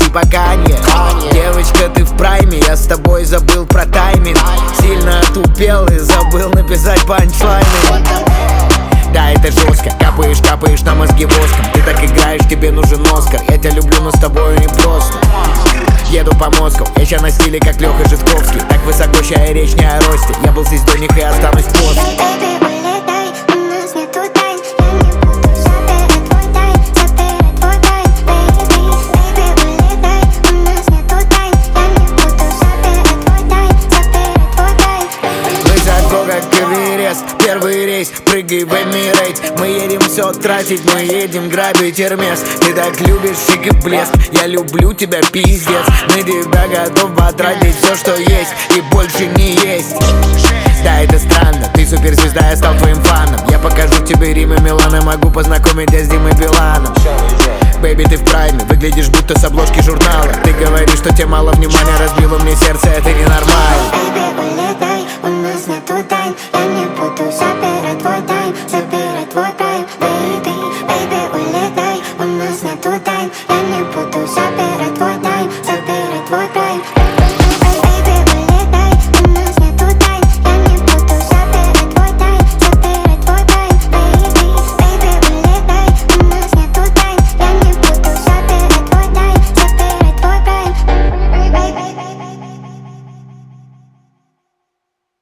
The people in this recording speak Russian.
типа Канье. Девочка, ты в прайме, я с тобой забыл про тайминг. Сильно отупел и забыл написать панчлайны. Да, это жестко, капаешь на мозги воском. Ты так играешь, тебе нужен Оскар. Я тебя люблю, но с тобой не просто. Еду по мозгу, я ща на стиле, как Леха Житковский. Так высоко, ща и речь не о росте. Я был здесь до них и останусь после. Первый рейс, прыгай в Эмирейт. Мы едем все тратить, мы едем грабить Эрмес. Ты так любишь шик и блеск, я люблю тебя, пиздец. На тебя готов потратить все, что есть, и больше не есть. Да, это странно, ты суперзвезда, я стал твоим фаном. Я покажу тебе Рим и Милана, могу познакомить тебя с Димой Биланом. Бэйби, ты в прайме, выглядишь будто с обложки журнала. Ты говоришь, что тебе мало внимания, разбило мне сердце, это ненормально. Бэйби, улетай, у нас нету тайн. Я не буду забирать твой тайм, забирать твой прайм.